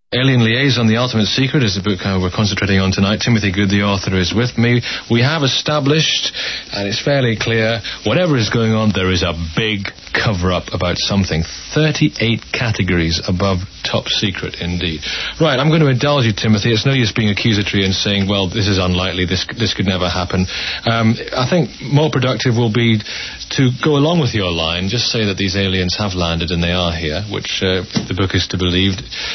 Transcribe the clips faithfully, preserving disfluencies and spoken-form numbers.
Alien Liaison, The Ultimate Secret is the book uh, we're concentrating on tonight. Timothy Good, the author, is with me. We have established, and it's fairly clear, whatever is going on, there is a big cover-up about something. thirty-eight categories above top secret, indeed. Right, I'm going to indulge you, Timothy. It's no use being accusatory and saying, well, this is unlikely, this this could never happen. Um, I think more productive will be to go along with your line, just say that these aliens have landed and they are here, which uh, the book is to believe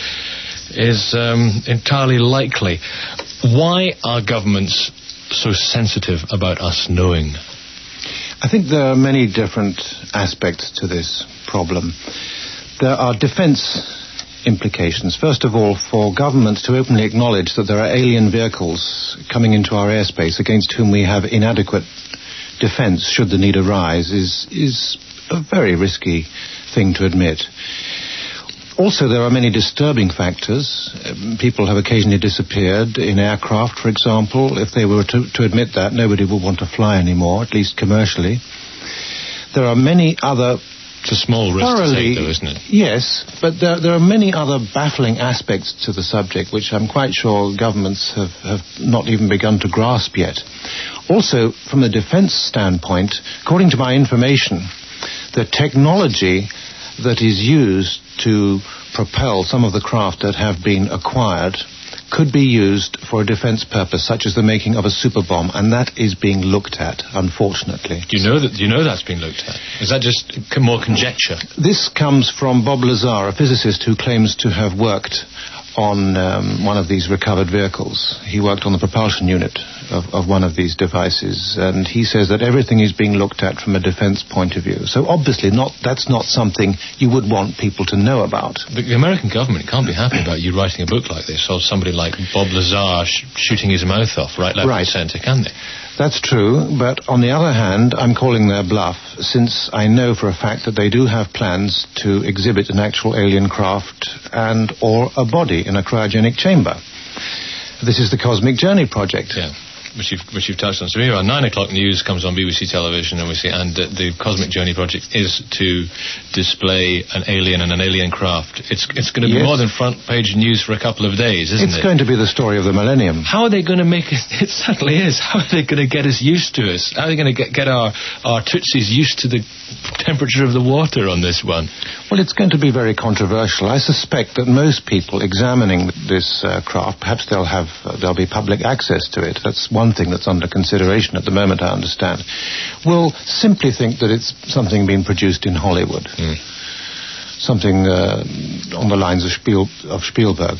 is um, entirely likely. Why are governments so sensitive about us knowing? I think there are many different aspects to this problem. There are defense implications. First of all, for governments to openly acknowledge that there are alien vehicles coming into our airspace against whom we have inadequate defense should the need arise is, is a very risky thing to admit. Also, there are many disturbing factors. Um, people have occasionally disappeared in aircraft, for example. If they were to, to admit that, nobody would want to fly anymore, at least commercially. There are many other... It's a small risk thoroughly, to take, though, isn't it? Yes, but there, there are many other baffling aspects to the subject, which I'm quite sure governments have, have not even begun to grasp yet. Also, from the defense standpoint, according to my information, the technology that is used to propel some of the craft that have been acquired could be used for a defense purpose, such as the making of a super bomb, and that is being looked at, unfortunately. Do you know that? Do you know that's being looked at? Is that just more conjecture? This comes from Bob Lazar, a physicist who claims to have worked on um, one of these recovered vehicles. He worked on the propulsion unit of, of one of these devices, and he says that everything is being looked at from a defense point of view. So obviously not, that's not something you would want people to know about. The, the American government can't be happy about you writing a book like this, or somebody like Bob Lazar sh- shooting his mouth off right, left, right. and centre, can they? That's true, but on the other hand, I'm calling their bluff, since I know for a fact that they do have plans to exhibit an actual alien craft and or a body in a cryogenic chamber. This is the Cosmic Journey project. Yeah. Which you've, which you've touched on. So here, our nine o'clock news comes on B B C television, and we see, and uh, the Cosmic Journey project is to display an alien and an alien craft. It's it's going to be yes. more than front page news for a couple of days, isn't it's it? It's going to be the story of the millennium. How are they going to make it? It certainly is. How are they going to get us used to us? How are they going to get, get our, our tootsies used to the temperature of the water on this one? Well, it's going to be very controversial. I suspect that most people examining this uh, craft, perhaps they'll have uh, there'll be public access to it. That's one thing that's under consideration at the moment, I understand, will simply think that it's something being produced in Hollywood. Mm. Something uh, on the lines of, Spiel, of Spielberg.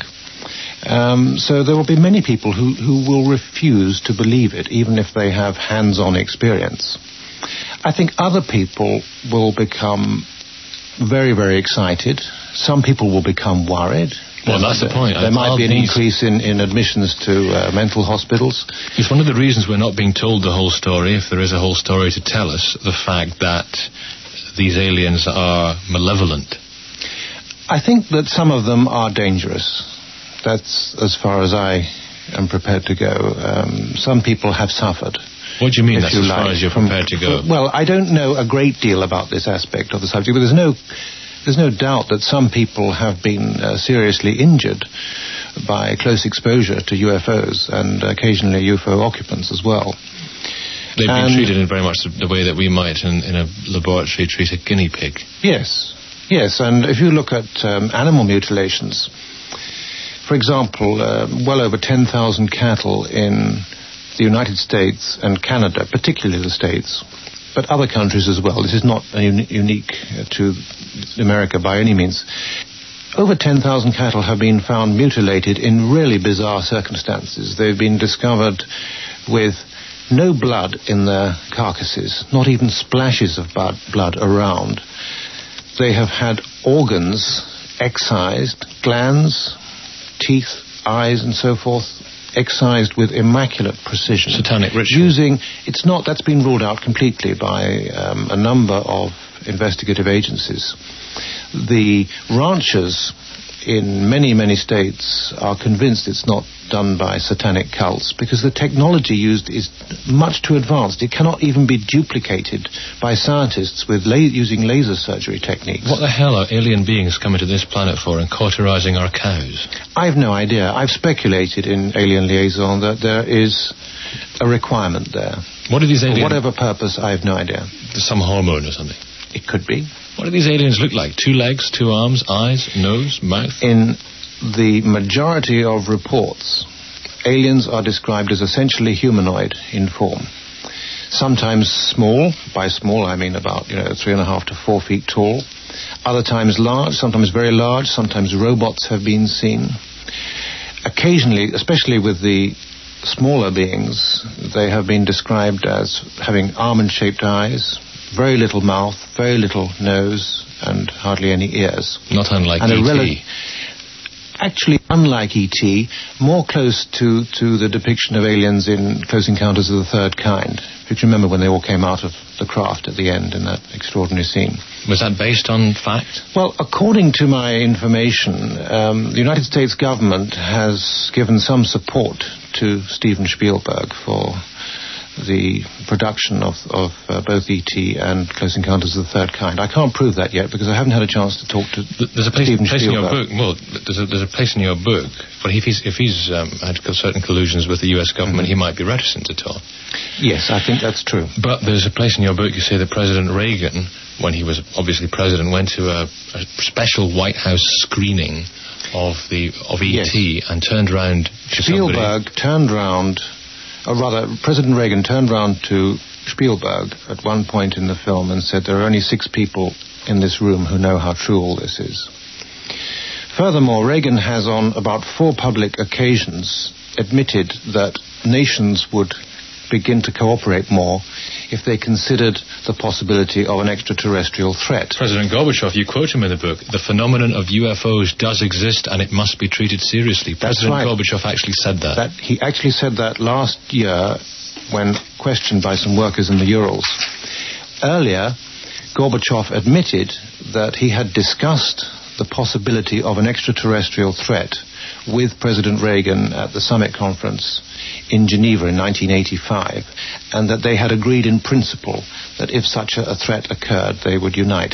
Um, so there will be many people who, who will refuse to believe it, even if they have hands-on experience. I think other people will become very, very excited. Some people will become worried. Well, that's the point. There might be an increase in, in admissions to uh, mental hospitals. It's one of the reasons we're not being told the whole story, if there is a whole story to tell us, the fact that these aliens are malevolent. I think that some of them are dangerous. That's as far as I am prepared to go. Um, some people have suffered. What do you mean, that's you as like, far as you're from, prepared to go? Well, I don't know a great deal about this aspect of the subject, but there's no... There's no doubt that some people have been uh, seriously injured by close exposure to U F Os and occasionally U F O occupants as well. They've and been treated in very much the way that we might in, in a laboratory treat a guinea pig. Yes, yes, and if you look at um, animal mutilations, for example, uh, well over ten thousand cattle in the United States and Canada, particularly the States, but other countries as well. This is not un- unique to America by any means. Over ten thousand cattle have been found mutilated in really bizarre circumstances. They've been discovered with no blood in their carcasses, not even splashes of blood, blood around. They have had organs excised, glands, teeth, eyes, and so forth, excised with immaculate precision. Satanic ritual. Using, it's not, that's been ruled out completely by um, a number of investigative agencies. The ranchers in many, many states are convinced it's not done by satanic cults because the technology used is much too advanced. It cannot even be duplicated by scientists with la- using laser surgery techniques. What the hell are alien beings coming to this planet for and cauterizing our cows? I've no idea. I've speculated in Alien Liaison that there is a requirement there. What are these aliens? For whatever purpose, I have no idea. Some hormone or something? It could be. What do these aliens look like? Two legs, two arms, eyes, nose, mouth? In the majority of reports, aliens are described as essentially humanoid in form. Sometimes small. By small, I mean about, you know, three and a half to four feet tall. Other times large, sometimes very large. Sometimes robots have been seen. Occasionally, especially with the smaller beings, they have been described as having almond-shaped eyes, very little mouth, very little nose, and hardly any ears. Not unlike and E T rel- Actually, unlike E T, more close to, to the depiction of aliens in Close Encounters of the Third Kind. If you remember when they all came out of the craft at the end in that extraordinary scene. Was that based on fact? Well, according to my information, um, the United States government has given some support to Steven Spielberg for the production of, of uh, both E T and Close Encounters of the Third Kind. I can't prove that yet because I haven't had a chance to talk to there's a place, Steven place in your Spielberg. book. Well, there's a, there's a place in your book. But if he's if he's um, had certain collusions with the U S government, mm-hmm. he might be reticent to talk. Yes, I think that's true. But there's a place in your book you say that President Reagan, when he was obviously president, went to a, a special White House screening of the of E T yes. and turned around to Spielberg somebody. turned round. Or rather, President Reagan turned round to Spielberg at one point in the film and said, there are only six people in this room who know how true all this is. Furthermore, Reagan has on about four public occasions admitted that nations would begin to cooperate more if they considered the possibility of an extraterrestrial threat. President Gorbachev, you quote him in the book, the phenomenon of U F Os does exist and it must be treated seriously. That's President right. Gorbachev actually said that. that. He actually said that last year when questioned by some workers in the Urals. Earlier, Gorbachev admitted that he had discussed the possibility of an extraterrestrial threat with President Reagan at the summit conference in Geneva in nineteen eighty-five, and that they had agreed in principle that if such a, a threat occurred, they would unite.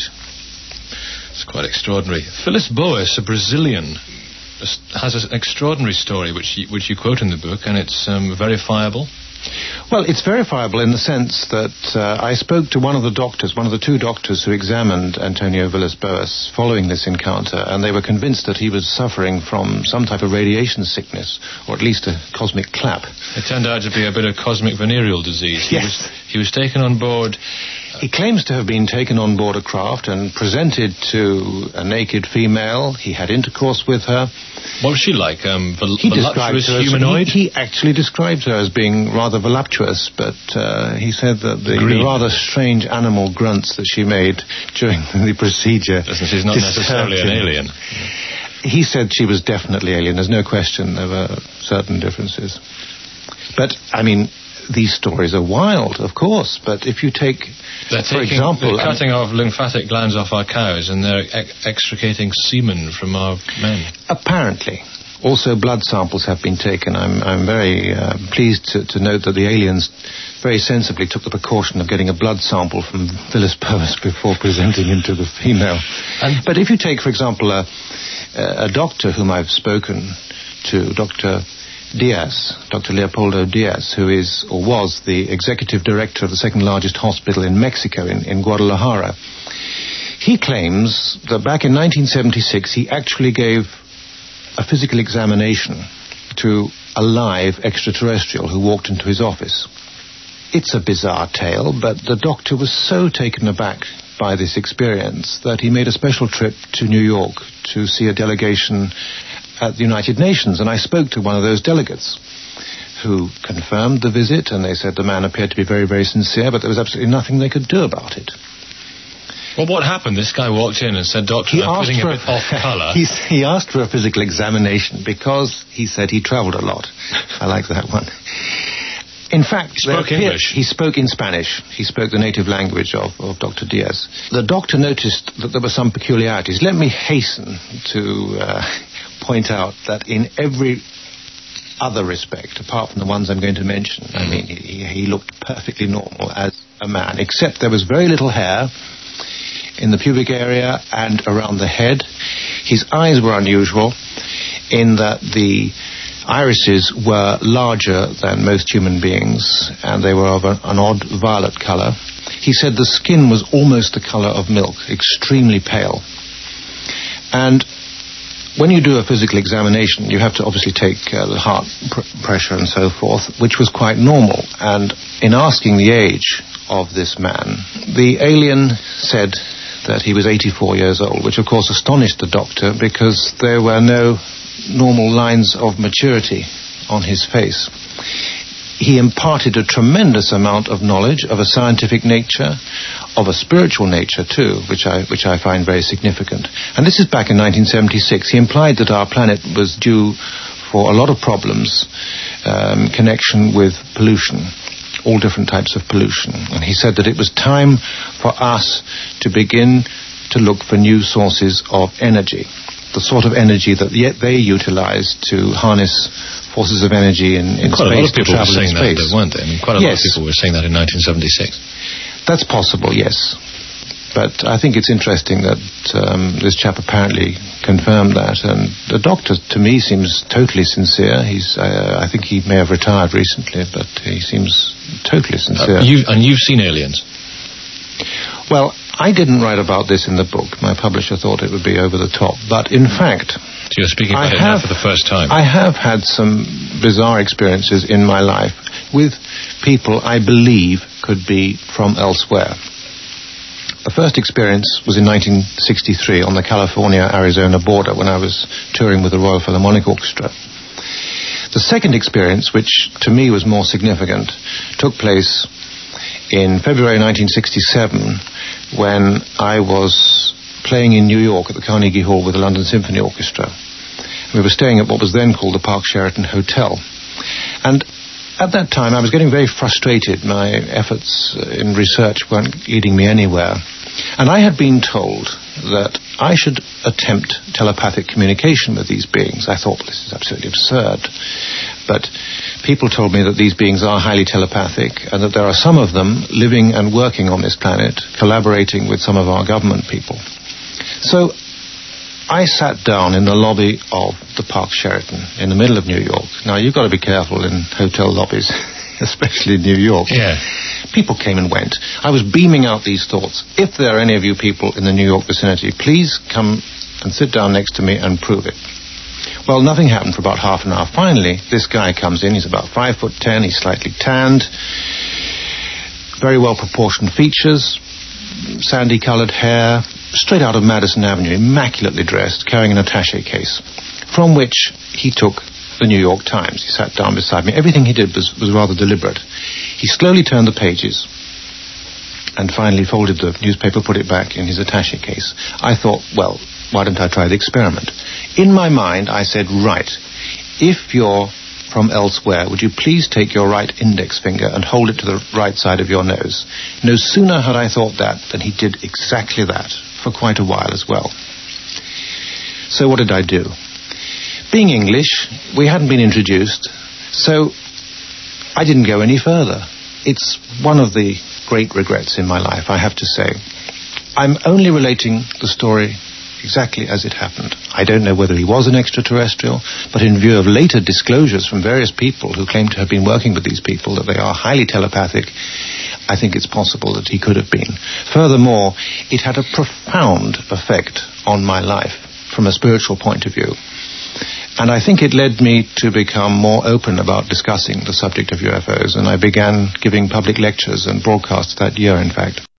It's quite extraordinary. Phyllis Boas, a Brazilian, has an extraordinary story which you, which you quote in the book, and it's um, verifiable. Well, it's verifiable in the sense that uh, I spoke to one of the doctors, one of the two doctors who examined Antonio Villas-Boas following this encounter, and they were convinced that he was suffering from some type of radiation sickness, or at least a cosmic clap. It turned out to be a bit of cosmic venereal disease. He yes. was, he was taken on board. He claims to have been taken on board a craft and presented to a naked female. He had intercourse with her. What was she like? Um, vol- he voluptuous described her humanoid? As, he, he actually described her as being rather voluptuous, but uh, he said that the, the rather strange animal grunts that she made during the procedure... She's not necessarily an alien. He said she was definitely alien. There's no question. There were certain differences. But, I mean... These stories are wild, of course, but if you take, they're for taking, example... They're cutting um, off lymphatic glands off our cows and they're ex- extricating semen from our men. Apparently. Also, blood samples have been taken. I'm, I'm very uh, pleased to, to note that the aliens very sensibly took the precaution of getting a blood sample from Villas-Boas before presenting him to the female. And, but if you take, for example, a, a doctor whom I've spoken to, Doctor Diaz, Doctor Leopoldo Diaz, who is or was the executive director of the second largest hospital in Mexico, in, in Guadalajara. He claims that back in nineteen seventy-six he actually gave a physical examination to a live extraterrestrial who walked into his office. It's a bizarre tale, but the doctor was so taken aback by this experience that he made a special trip to New York to see a delegation at the United Nations, and I spoke to one of those delegates who confirmed the visit, and they said the man appeared to be very, very sincere, but there was absolutely nothing they could do about it. Well, what happened? This guy walked in and said, Doctor, he I'm putting a bit off colour. He, he asked for a physical examination because he said he travelled a lot. I like that one. In fact, he spoke appeared, English. He spoke in Spanish. He spoke the native language of, of Doctor Diaz. The doctor noticed that there were some peculiarities. Let me hasten to uh, point out that in every other respect, apart from the ones I'm going to mention, I mean, he, he looked perfectly normal as a man, except there was very little hair in the pubic area and around the head. His eyes were unusual in that the irises were larger than most human beings, and they were of a, an odd violet colour. He said the skin was almost the colour of milk, extremely pale. And when you do a physical examination, you have to obviously take uh, the heart pr- pressure and so forth, which was quite normal. And in asking the age of this man, the alien said that he was eighty-four years old, which of course astonished the doctor because there were no normal lines of maturity on his face. He imparted a tremendous amount of knowledge of a scientific nature, of a spiritual nature too, which I which I find very significant. And this is back in nineteen seventy-six. He implied that our planet was due for a lot of problems, um, connection with pollution, all different types of pollution. And he said that it was time for us to begin to look for new sources of energy, the sort of energy that yet they utilized to harness forces of energy in, in quite space. A lot of people were saying that, space. weren't they? I mean, quite a yes. lot of people were saying that in nineteen seventy-six. That's possible, yes. But I think it's interesting that um, this chap apparently confirmed that, and the doctor, to me, seems totally sincere. He's, uh, I think he may have retired recently, but he seems totally sincere. Uh, you, and you've seen aliens? Well, I didn't write about this in the book. My publisher thought it would be over the top. But in fact, so you're speaking about I it have, now for the first time. I have had some bizarre experiences in my life with people I believe could be from elsewhere. The first experience was in nineteen sixty-three on the California-Arizona border when I was touring with the Royal Philharmonic Orchestra. The second experience, which to me was more significant, took place in February nineteen sixty-seven when I was playing in New York at the Carnegie Hall with the London Symphony Orchestra. We were staying at what was then called the Park Sheraton Hotel. And at that time, I was getting very frustrated. My efforts in research weren't leading me anywhere. And I had been told that I should attempt telepathic communication with these beings. I thought, well, this is absolutely absurd. But people told me that these beings are highly telepathic and that there are some of them living and working on this planet, collaborating with some of our government people. So I sat down in the lobby of the Park Sheraton in the middle of New York. Now, you've got to be careful in hotel lobbies, especially in New York. Yeah. People came and went. I was beaming out these thoughts. If there are any of you people in the New York vicinity, please come and sit down next to me and prove it. Well, nothing happened for about half an hour. Finally, this guy comes in. He's about five foot ten. He's slightly tanned. Very well-proportioned features. Sandy-coloured hair. Straight out of Madison Avenue, immaculately dressed, carrying an attaché case, from which he took the New York Times. He sat down beside me. Everything he did was, was rather deliberate. He slowly turned the pages and finally folded the newspaper, put it back in his attaché case. I thought, well, why don't I try the experiment? In my mind, I said, right, if you're from elsewhere, would you please take your right index finger and hold it to the right side of your nose? No sooner had I thought that than he did exactly that, for quite a while as well. So what did I do? Being English, we hadn't been introduced, so I didn't go any further. It's one of the great regrets in my life, I have to say. I'm only relating the story exactly as it happened. I don't know whether he was an extraterrestrial, but in view of later disclosures from various people who claim to have been working with these people, that they are highly telepathic, I think it's possible that he could have been. Furthermore, it had a profound effect on my life from a spiritual point of view. And I think it led me to become more open about discussing the subject of U F Os, and I began giving public lectures and broadcasts that year, in fact.